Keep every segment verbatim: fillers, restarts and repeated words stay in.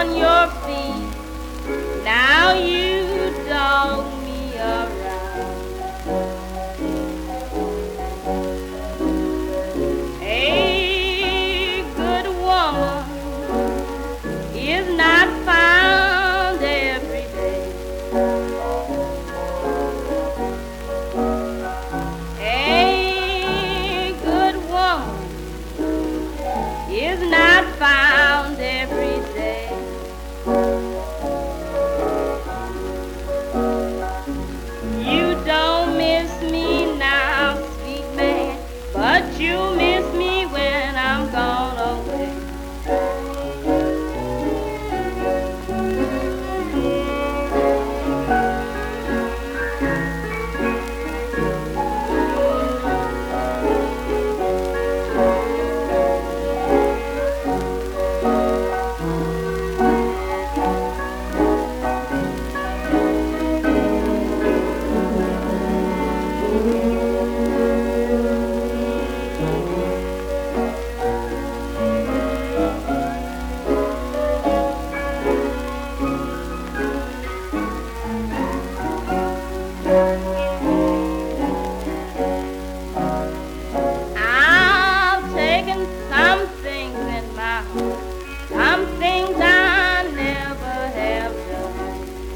on your feet. Now you dog me around. A good woman is not found every day. A good woman is not found every day. You don't miss me now, sweet man, but you miss me when I'm gone away. I've taken some things in my heart, some things I never have done.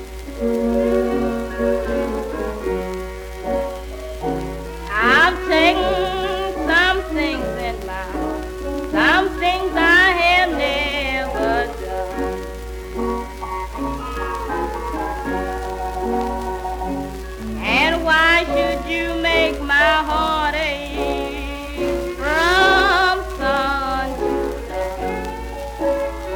I've taken some things in my heart, some things I have never done. And why should you make my heart ache from sun to sun?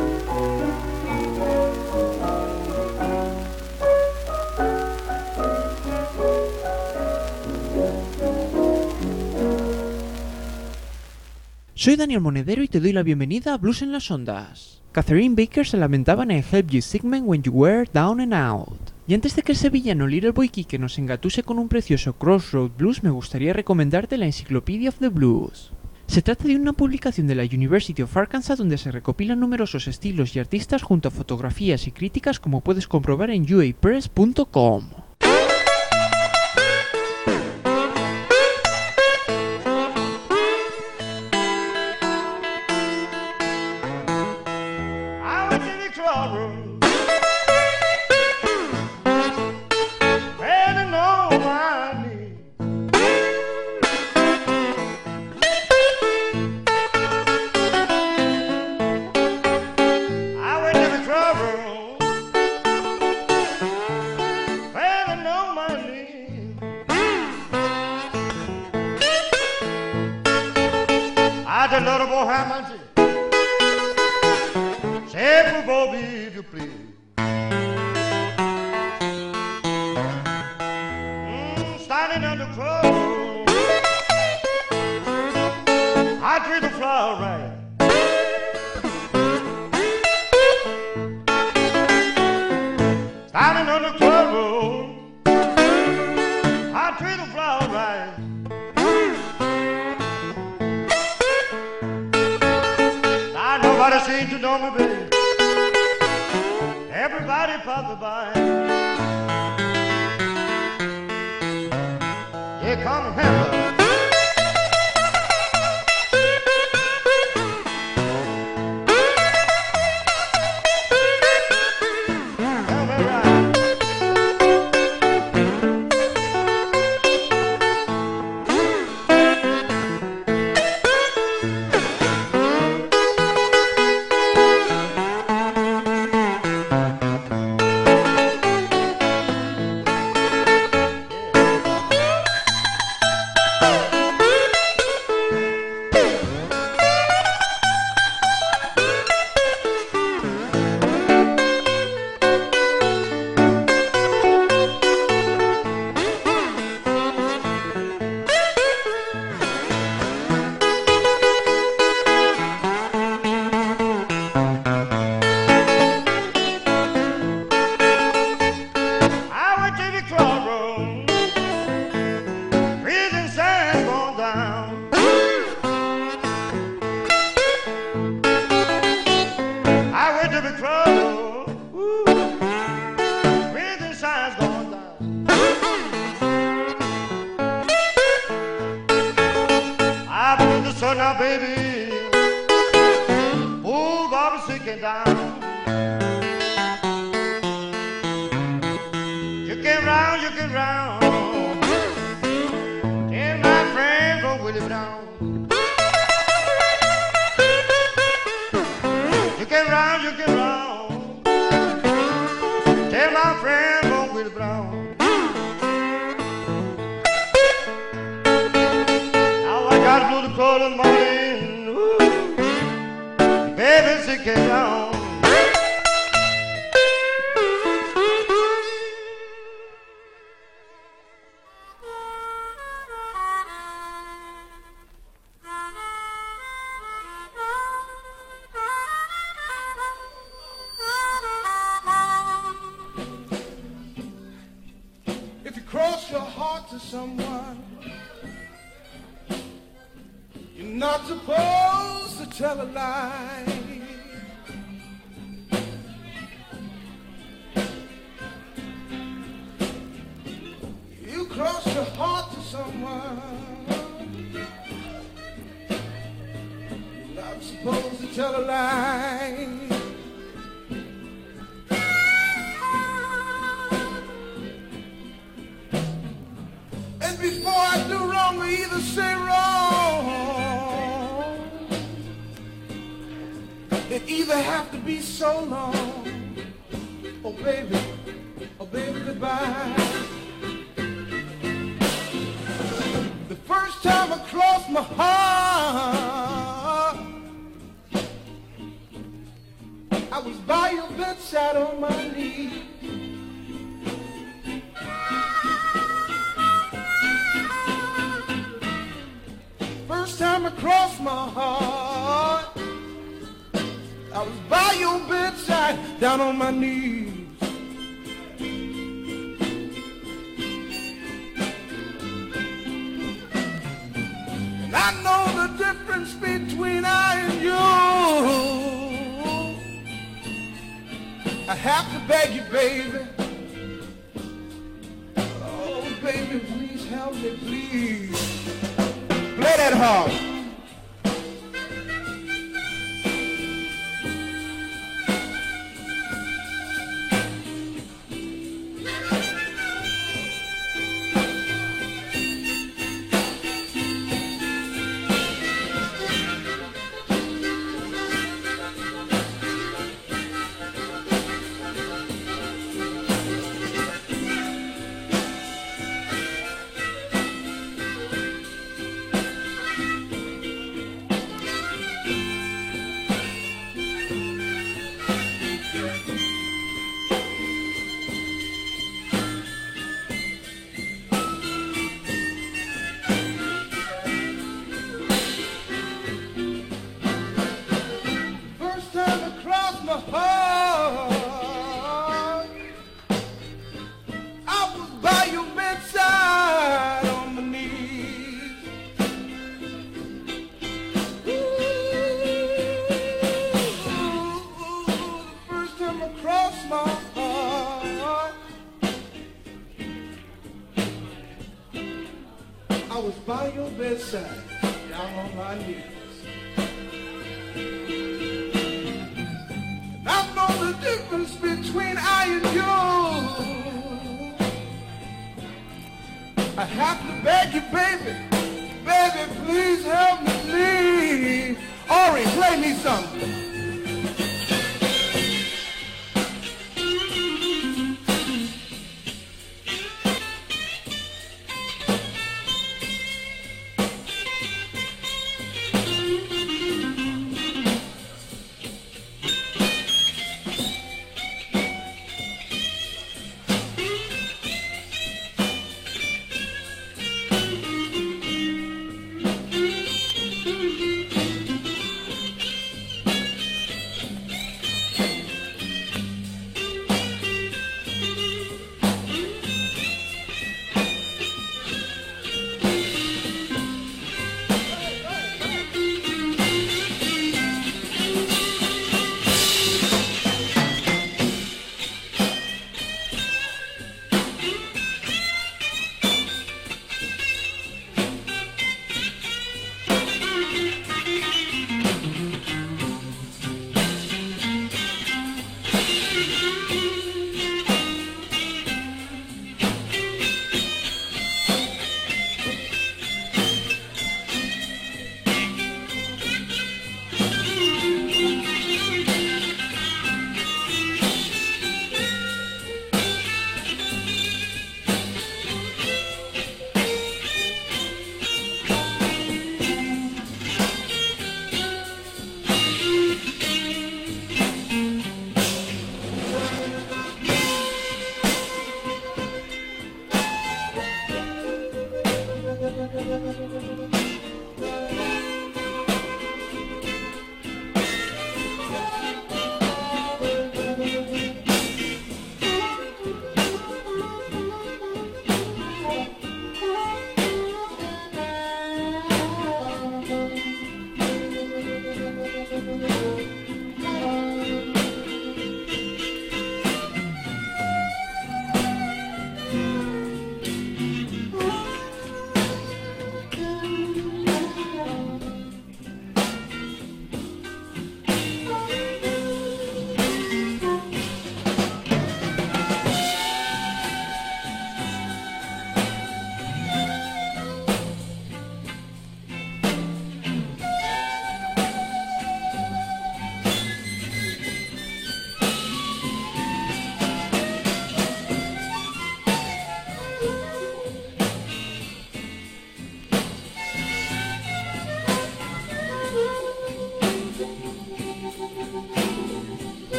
Soy Daniel Monedero y te doy la bienvenida a Blues en las Ondas. Catherine Baker se lamentaba en I Helped You Sigmund When You Were Down and Out. Y antes de que el sevillano Little Boy Quique nos engatuse con un precioso Crossroad Blues, me gustaría recomendarte la Encyclopedia of the Blues. Se trata de una publicación de la University of Arkansas donde se recopilan numerosos estilos y artistas junto a fotografías y críticas, como puedes comprobar en u a press punto com. I went to the crossroads, standing on my knees. I went to the crossroads, standing on my knees. I just love the boy how much it say for Bobby to please. Mm, standing on the crossroads, I treat the flower right. Standing on the crossroads, I treat the flower right. Now nobody seems to know me, baby. Everybody passing by. Yeah, come here. Tell me right. So now, baby, old Bobby sitting down. You can round, you can round. Tell my friends on Willie Brown. You can round, you can round. Tell my friends on Willie Brown. Now I got blue to call in the morning. Ooh, baby, sit down. Cross your heart to someone, you're not supposed to tell a lie. You cross your heart to someone, you're not supposed to tell a lie. Before I do wrong, I either say wrong. It either have to be so long. Oh baby, oh baby, goodbye. The first time I crossed my heart, I was by your bedside on my knees. First time I crossed my heart, I was by your bedside, down on my knees. And I know the difference between I and you. I have to beg you, baby. Oh, baby, please help me, please. Play that hard. I was by your bedside, down on my knees. And I know the difference between I and you. I have to beg you, baby, baby, please help me, please. Ori, play me something.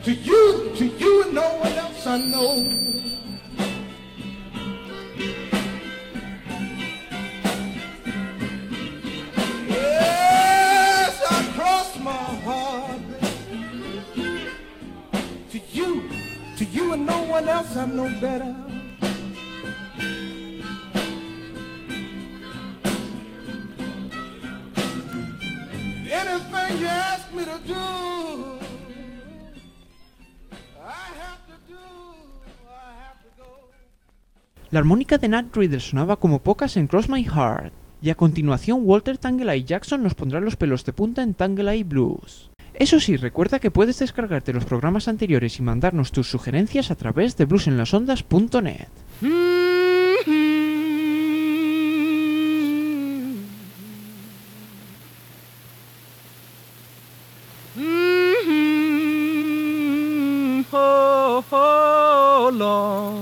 to you, to you and no one else I know. Yes, I cross my heart to you, to you and no one else I know better. Anything you ask me to do, I have to do, I have to go. La armónica de Nat Riddle sonaba como pocas en Cross My Heart, y a continuación Walter Tanguay Jackson nos pondrá los pelos de punta en Tanguay Blues. Eso sí, recuerda que puedes descargarte los programas anteriores y mandarnos tus sugerencias a través de blues en las ondas punto net. Oh, Lord.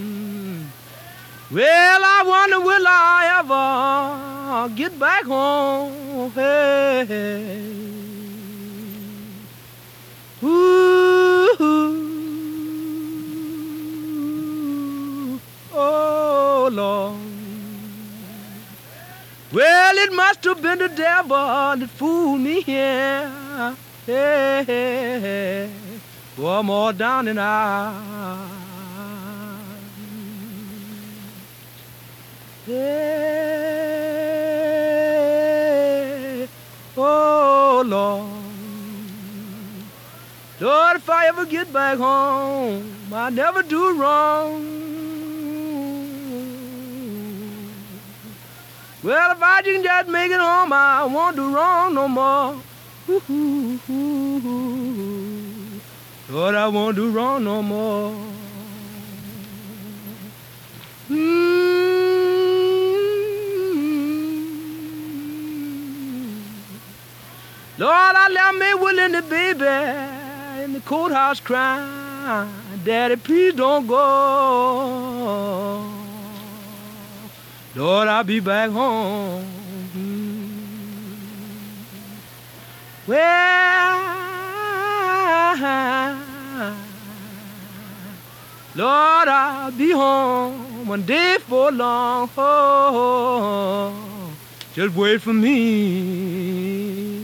Well, I wonder will I ever get back home. Hey, hey. Ooh, oh, Lord. Well, it must have been the devil that fooled me here. Hey, hey, hey. One more down and out. Hey, oh Lord, Lord, if I ever get back home, I never do wrong. Well, if I can just make it home, I won't do wrong no more. Ooh, Lord, I won't do wrong no more. Mm. Lord, I left me Willie and the baby in the courthouse crying, Daddy, please don't go. Lord, I'll be back home. Well, Lord, I'll be home one day for long. Oh, just wait for me.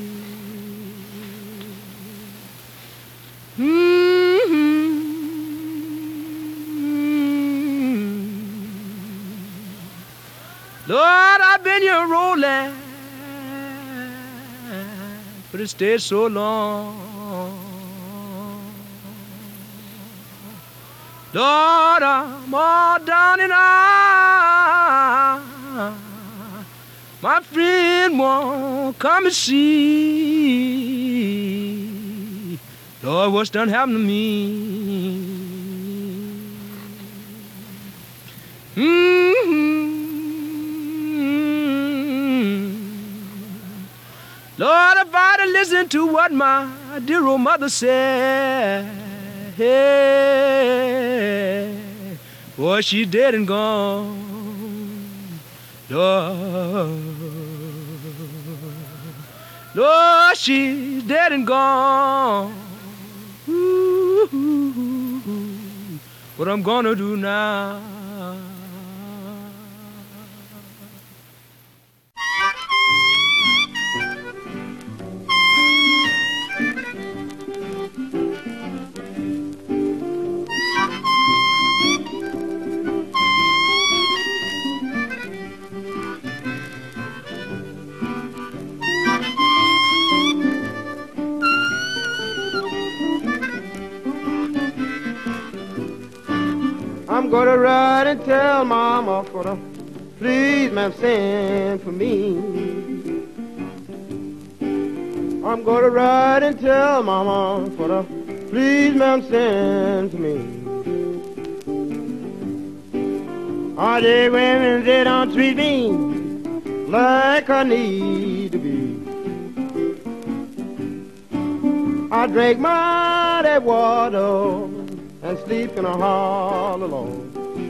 Mm-hmm. Lord, I've been here rolling, but it stayed so long. Lord, I'm all down and out. My friend won't come and see. Lord, what's done happened to me? Mm-hmm. Lord, if I'd have listened to what my dear old mother said, hey, boy, she's dead and gone. Lord, Lord, she's dead and gone. Ooh, what I'm gonna do now? I'm gonna ride and tell Mama for the please, ma'am, send for me. I'm gonna ride and tell Mama for the please, ma'am, send for me. All the women, they don't treat me like I need to be. I drink my that water and sleep in a hall alone.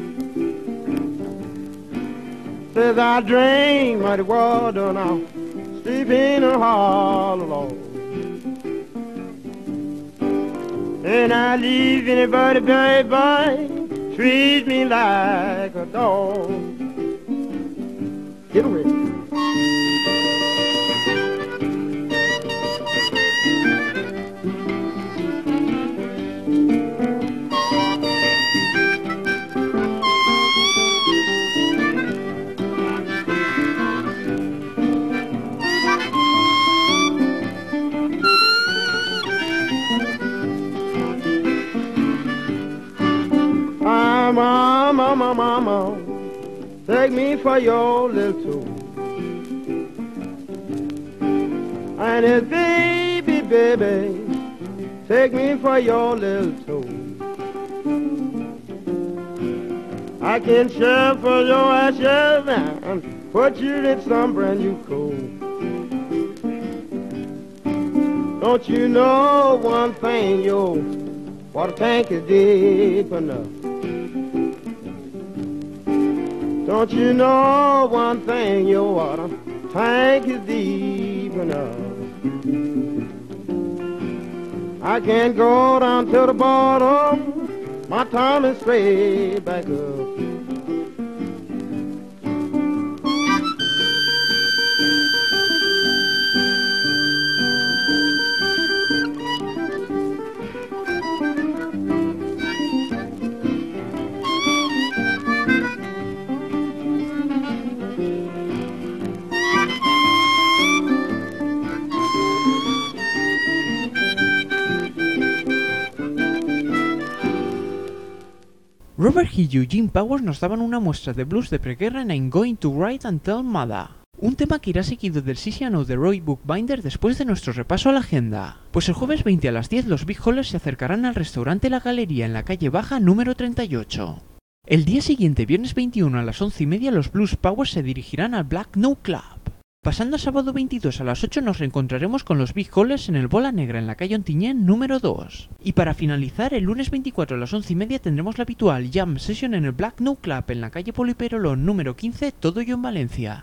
Says I drink my water now, sleep in a hall alone. And I leave anybody, baby, treat me like a dog. Get away. Mama, mama, mama, take me for your little tool. And it's baby, baby, take me for your little tool. I can share for your ashes and put you in some brand new coal. Don't you know one thing, your water tank is deep enough. Don't you know one thing, your water tank is deep enough. I can't go down to the bottom, my time is straight back up. Robert Hill y Eugene Powers nos daban una muestra de blues de preguerra en I'm Going to Write and Tell Mother, un tema que irá seguido del C C and O de Roy Bookbinder después de nuestro repaso a la agenda. Pues el jueves veinte a las diez los Big Hollers se acercarán al restaurante La Galería en la calle Baja número treinta y ocho. El día siguiente, viernes veintiuno a las once y media, los Blues Powers se dirigirán al Black Note Club. Pasando a sábado veintidós a las ocho nos reencontraremos con los Big Hollers en el Bola Negra en la calle Ontinyent número dos. Y para finalizar, el lunes veinticuatro a las once y media tendremos la habitual Jam Session en el Black Note Club en la calle Poliperolón número quince, todo ello en Valencia.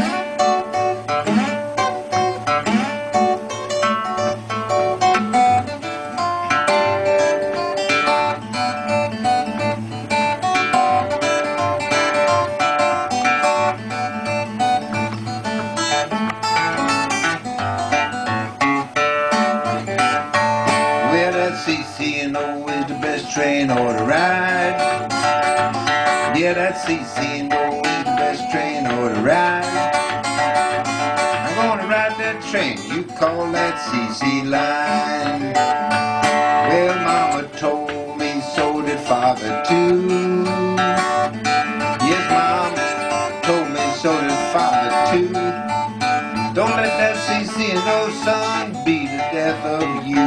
Train or to ride. Yeah, that C C and O is the best train or to ride. I'm gonna ride that train, you call that C C line. Well, Mama told me, so did Father too. Yes, Mama told me, so did Father too. Don't let that C C and O son be the death of you.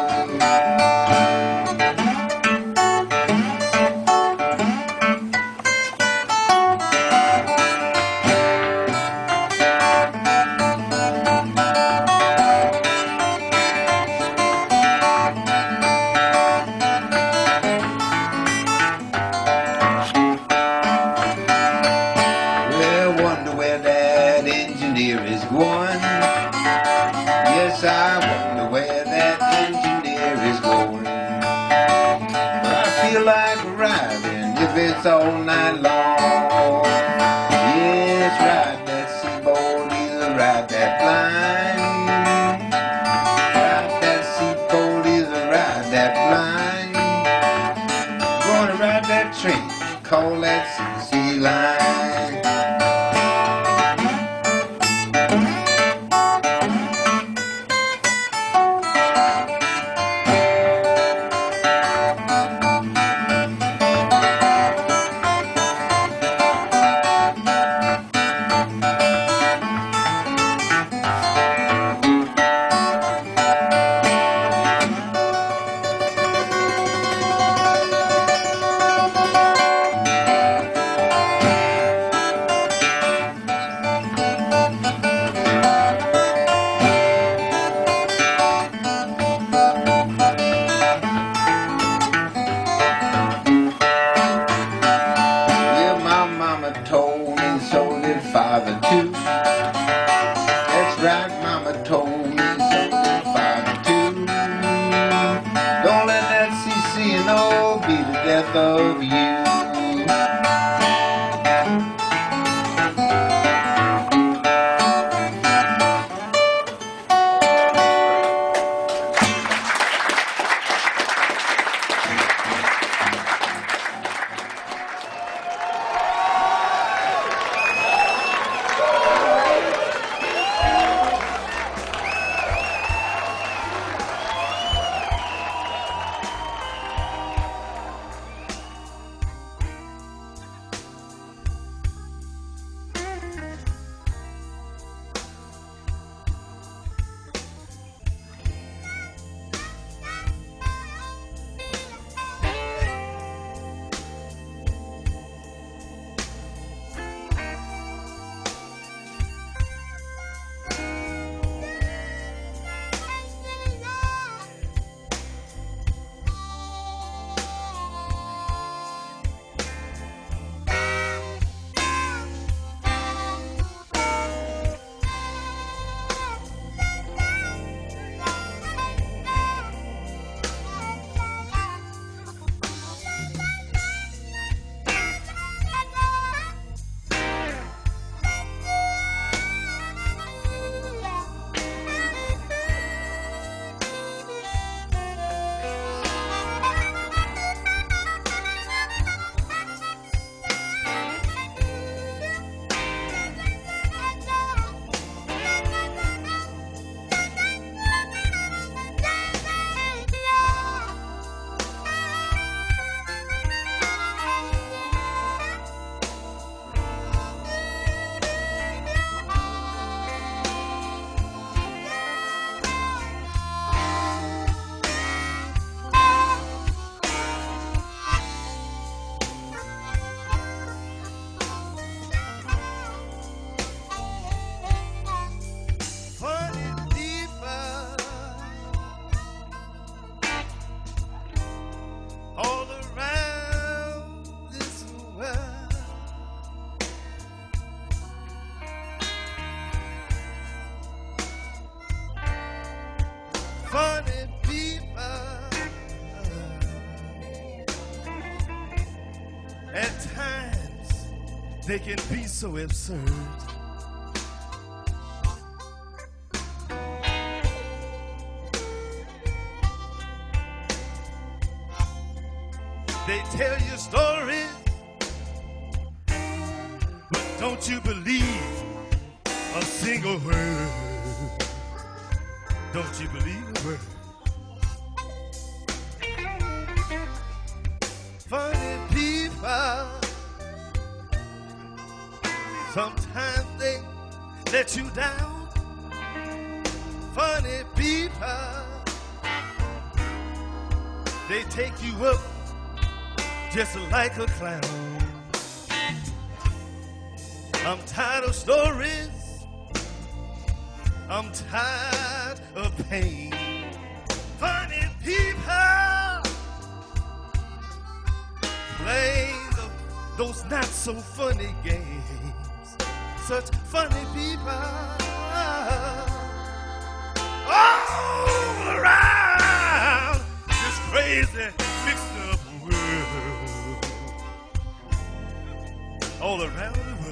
It's all night long. Yes, ride that seaboard, either ride that line. Ride that seaboard, either ride that line. Gonna ride that train, call that C C line. worth of you. They can be so absurd. They tell you stories, but don't you believe a single word. Don't you believe a word. Funny people, sometimes they let you down. Funny people, they take you up just like a clown. I'm tired of stories, I'm tired of pain. Funny people play the, those not so funny games. Such funny people all around this crazy mixed up world. All around the world.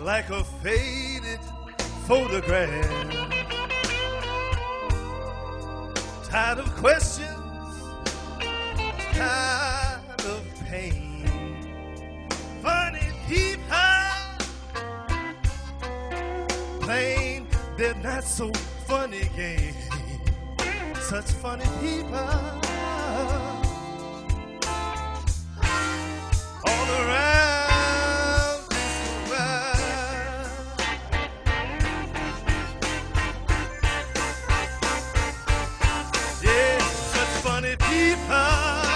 like a faded photograph. Tired of questions, tired of pain. Funny people, plain they're not so funny game. Such funny people all around this world. Yeah, such funny people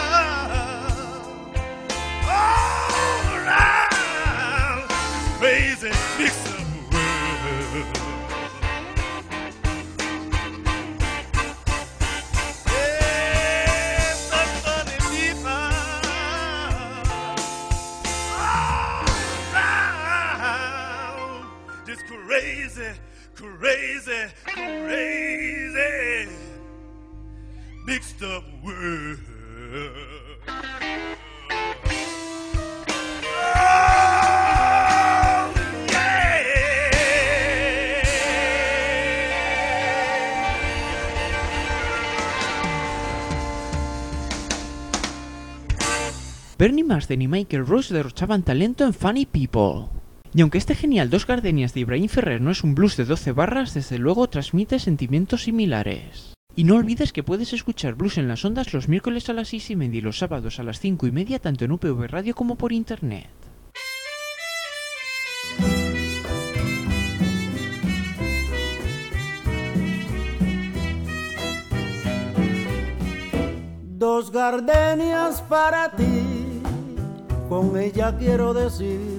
all around this crazy mix-up world. Crazy, crazy, crazy, mixed up world. Oh, yeah. Bernie Marsden y Michael Rose derrochaban talento en Funny People. Y aunque este genial Dos Gardenias de Ibrahim Ferrer no es un blues de doce barras, desde luego transmite sentimientos similares. Y no olvides que puedes escuchar Blues en las Ondas los miércoles a las seis y media y los sábados a las cinco y media tanto en U P V Radio como por internet. Dos gardenias para ti, con ella quiero decir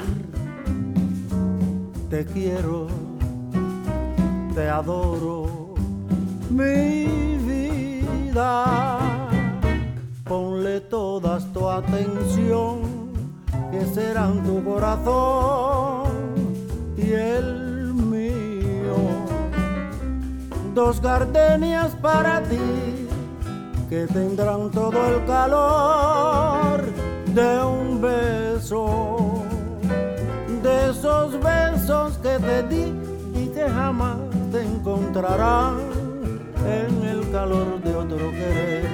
te quiero, te adoro, mi vida. Ponle toda tu atención, que serán tu corazón y el mío. Dos gardenias para ti, que tendrán todo el calor de un beso. De esos besos que te di y que jamás te encontrarán en el calor de otro querer.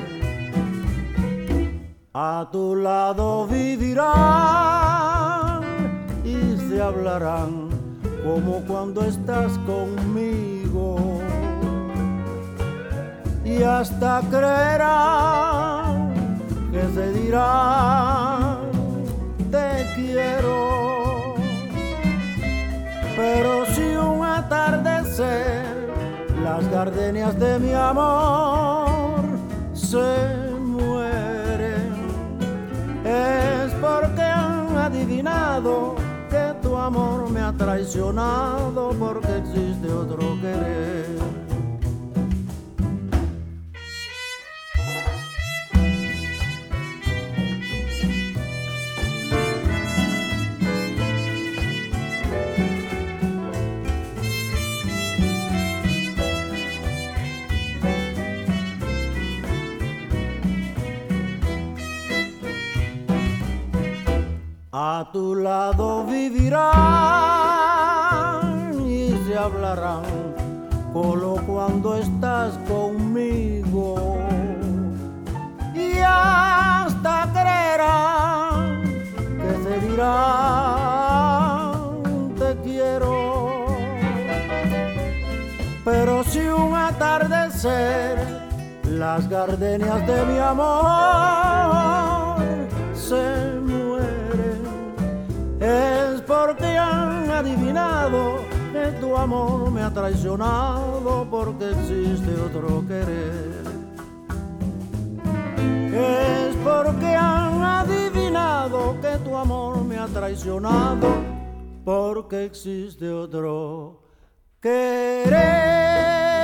A tu lado vivirán y se hablarán como cuando estás conmigo. Y hasta creerán que se dirán te quiero. Pero si un atardecer las gardenias de mi amor se mueren, es porque han adivinado que tu amor me ha traicionado, porque existe otro querer. A tu lado vivirán y se hablarán como cuando estás conmigo. Y hasta creerán que se dirán te quiero. Pero si un atardecer las gardenias de mi amor se es porque han adivinado que tu amor me ha traicionado, porque existe otro querer. Es porque han adivinado que tu amor me ha traicionado, porque existe otro querer.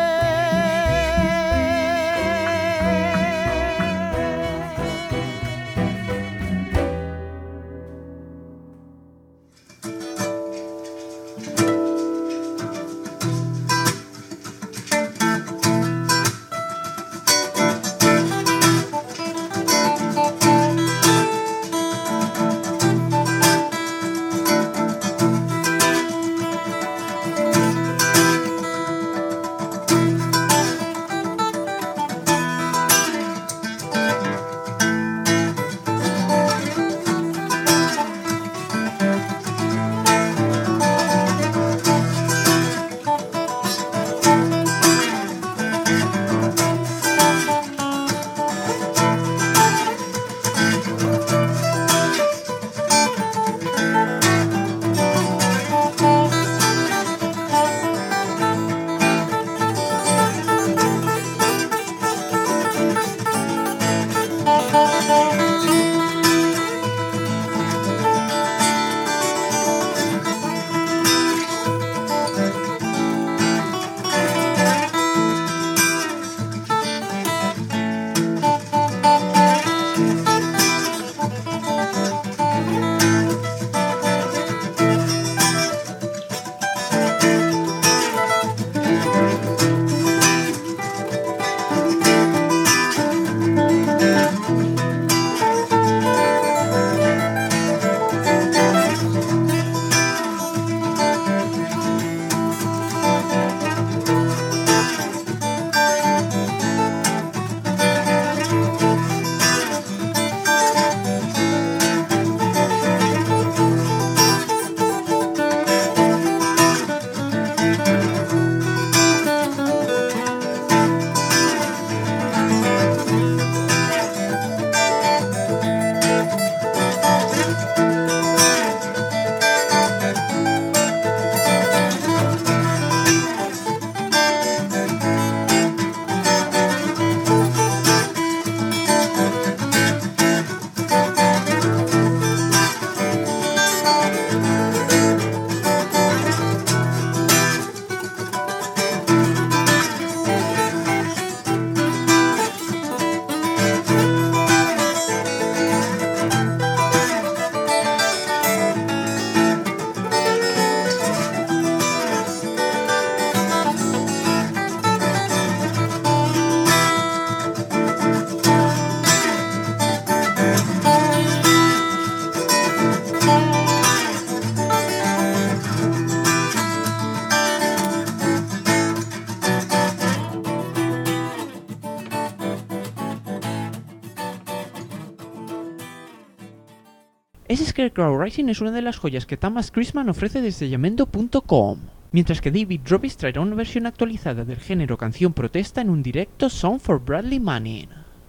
Scarecrow Rising es una de las joyas que Thomas Christman ofrece desde Yamendo punto com, mientras que David Robbins traerá una versión actualizada del género canción protesta en un directo Song for Bradley Manning.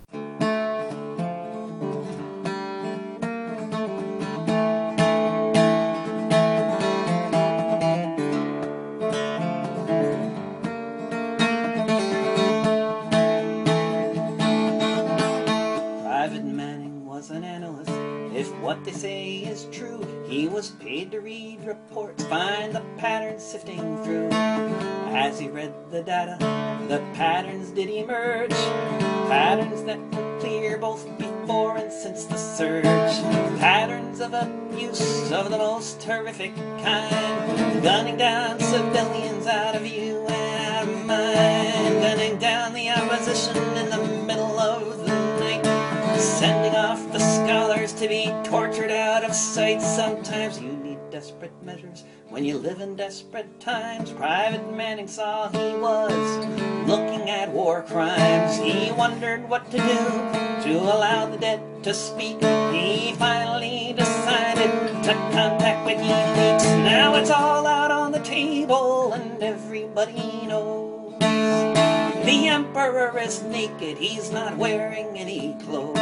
What they say is true. He was paid to read reports, find the patterns sifting through. As he read the data, the patterns did emerge, patterns that were clear both before and since the surge, patterns of abuse of the most horrific kind, gunning down civilians out of view and out of mind, gunning down the opposition in the middle of the night, sending off the scholars to be tortured out of sight. Sometimes you need desperate measures when you live in desperate times. Private Manning saw he was looking at war crimes. He wondered what to do to allow the dead to speak. He finally decided to contact WikiLeaks. Now it's all out on the table and everybody knows the emperor is naked, he's not wearing any clothes.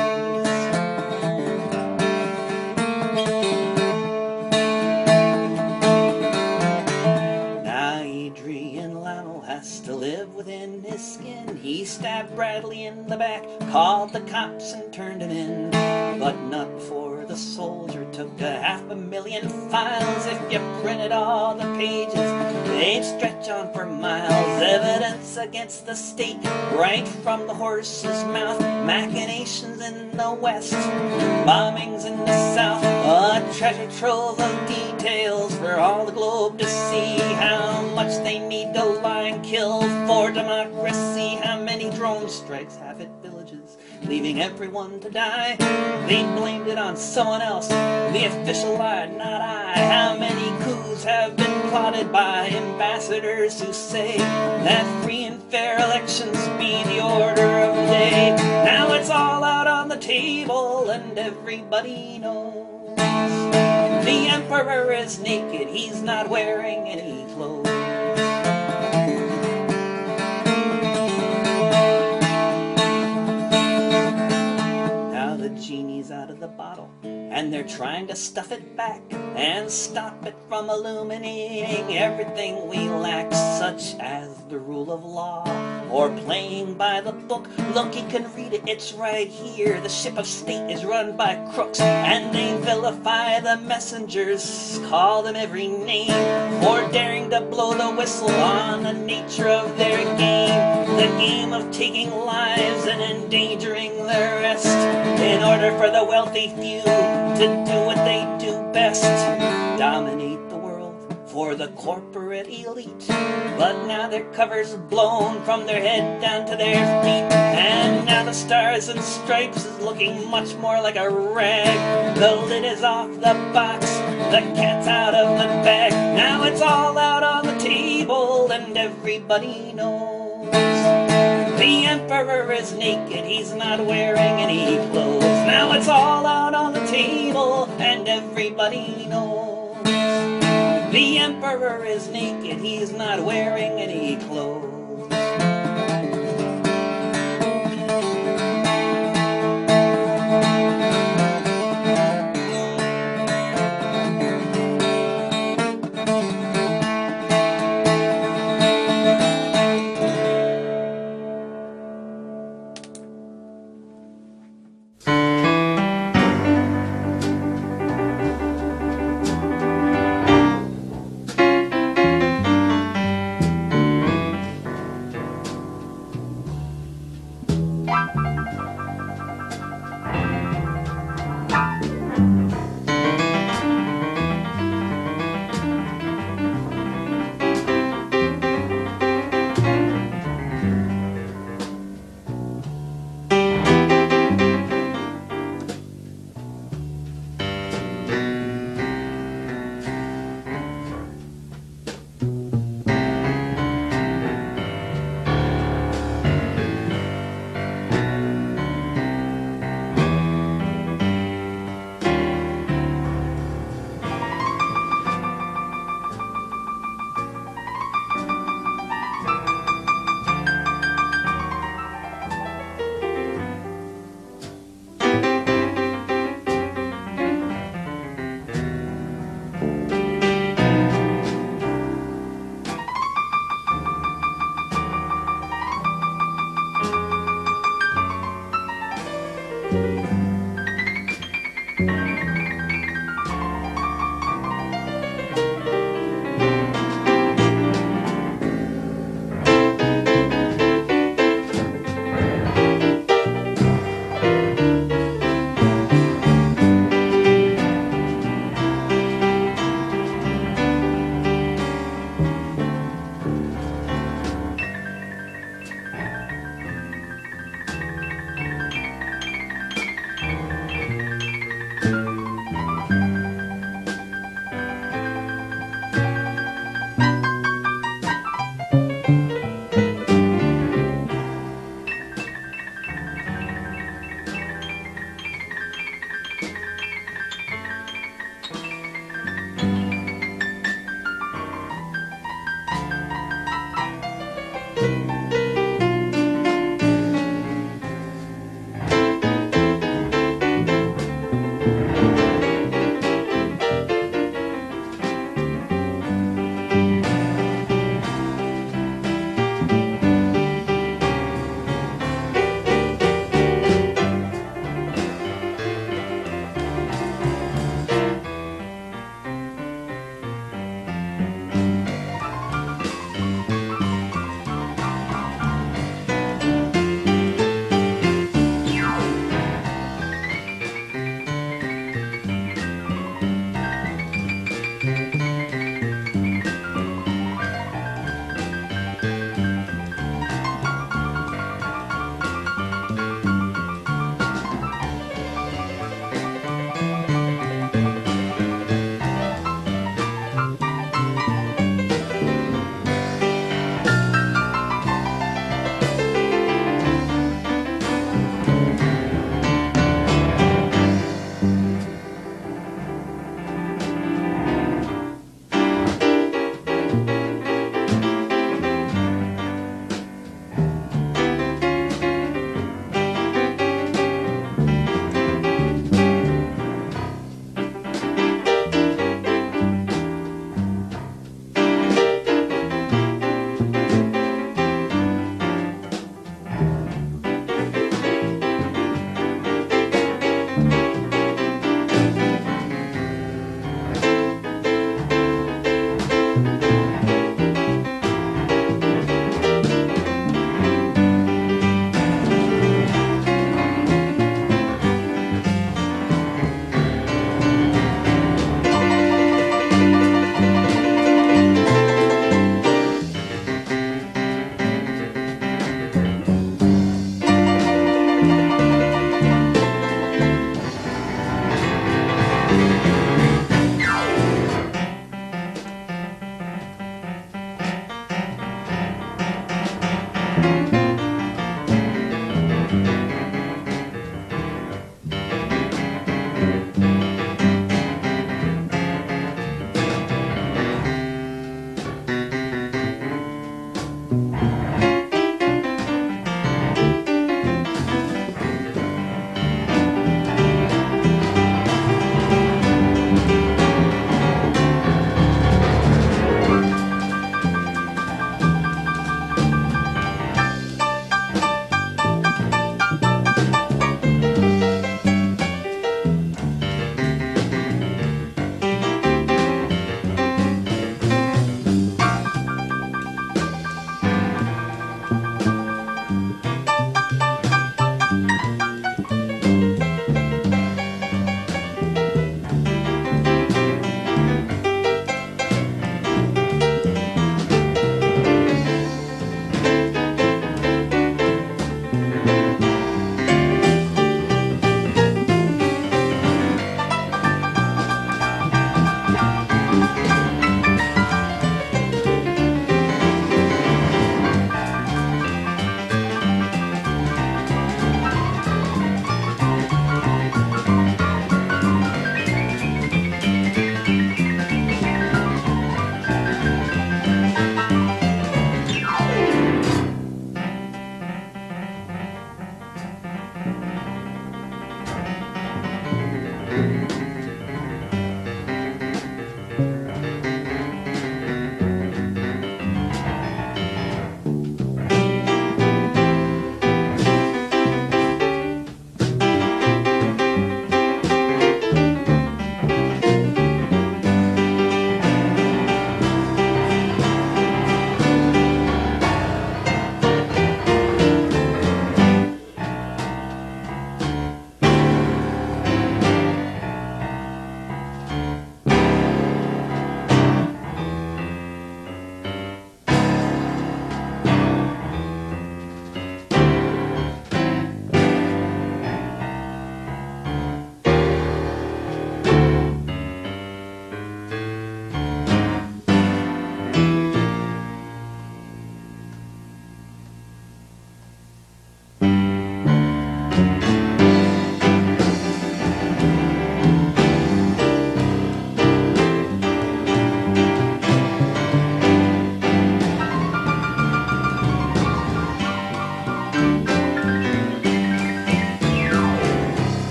Now Adrian Lionel has to live within his skin. He stabbed Bradley in the back, called the cops and turned him in. But not before the soldier took a half a million files. If you printed all the pages, they'd stretch on for miles. Evidence against the state, right from the horse's mouth. Machinations in the west, bombings in the south. A treasure trove of details for all the globe to see. How much they need to lie and kill for democracy. How many drone strikes have hit villages, leaving everyone to die. They blamed it on someone else, the official lied, not I. How many coups have been plotted by ambassadors who say that free and fair elections be the order of the day. Now it's all out on the table and everybody knows the emperor is naked, he's not wearing any clothes. Genie's out of the bottle and they're trying to stuff it back and stop it from illuminating everything we lack, such as the rule of law or playing by the book. Look, you can read it, it's right here. The ship of state is run by crooks and they vilify the messengers, call them every name for daring to blow the whistle on the nature of their game, the game of taking lives and endangering the rest in order for the wealthy few to do what they do best, dominate the world for the corporate elite. But now their cover's blown from their head down to their feet, and now the stars and stripes is looking much more like a rag. The lid is off the box, the cat's out of the bag. Now it's all out on the table and everybody knows the emperor is naked, he's not wearing any clothes. Now it's all out on the table and everybody knows the emperor is naked, he's not wearing any clothes.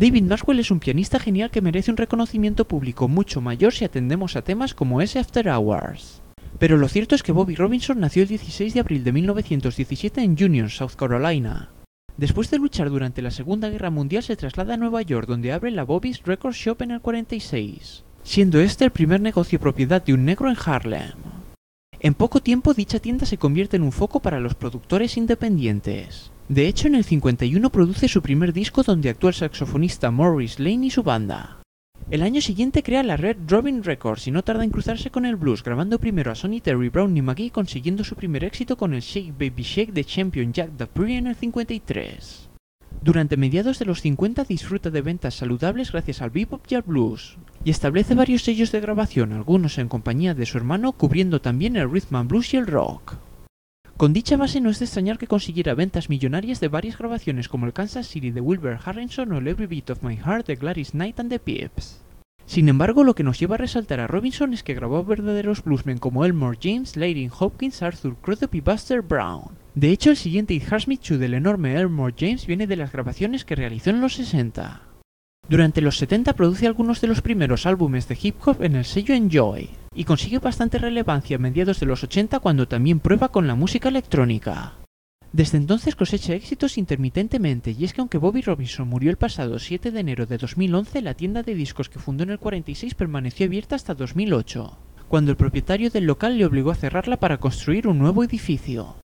David Maxwell es un pianista genial que merece un reconocimiento público mucho mayor si atendemos a temas como ese After Hours. Pero lo cierto es que Bobby Robinson nació el dieciséis de abril de mil novecientos diecisiete en Union, South Carolina. Después de luchar durante la Segunda Guerra Mundial se traslada a Nueva York, donde abre la Bobby's Record Shop en el cuarenta y seis, siendo este el primer negocio propiedad de un negro en Harlem. En poco tiempo dicha tienda se convierte en un foco para los productores independientes. De hecho, en el cincuenta y uno produce su primer disco donde actúa el saxofonista Morris Lane y su banda. El año siguiente crea la Red Robin Records y no tarda en cruzarse con el blues, grabando primero a Sonny Terry, Brownie McGhee, consiguiendo su primer éxito con el Shake Baby Shake de Champion Jack Dupree en el cincuenta y tres. Durante mediados de los cincuenta disfruta de ventas saludables gracias al bebop y al blues, y establece varios sellos de grabación, algunos en compañía de su hermano, cubriendo también el rhythm and blues y el rock. Con dicha base no es de extrañar que consiguiera ventas millonarias de varias grabaciones como el Kansas City de Wilbur Harrison o el Every Beat of My Heart de Gladys Knight and the Pips. Sin embargo, lo que nos lleva a resaltar a Robinson es que grabó a verdaderos bluesmen como Elmore James, Layton Hopkins, Arthur Crudup y Buster Brown. De hecho, el siguiente It Hurts Me Too del enorme Elmore James viene de las grabaciones que realizó en los sesenta. Durante los setenta produce algunos de los primeros álbumes de hip hop en el sello Enjoy, y consigue bastante relevancia a mediados de los ochenta cuando también prueba con la música electrónica. Desde entonces cosecha éxitos intermitentemente, y es que aunque Bobby Robinson murió el pasado siete de enero de dos mil once, la tienda de discos que fundó en el cuarenta y seis permaneció abierta hasta dos mil ocho, cuando el propietario del local le obligó a cerrarla para construir un nuevo edificio.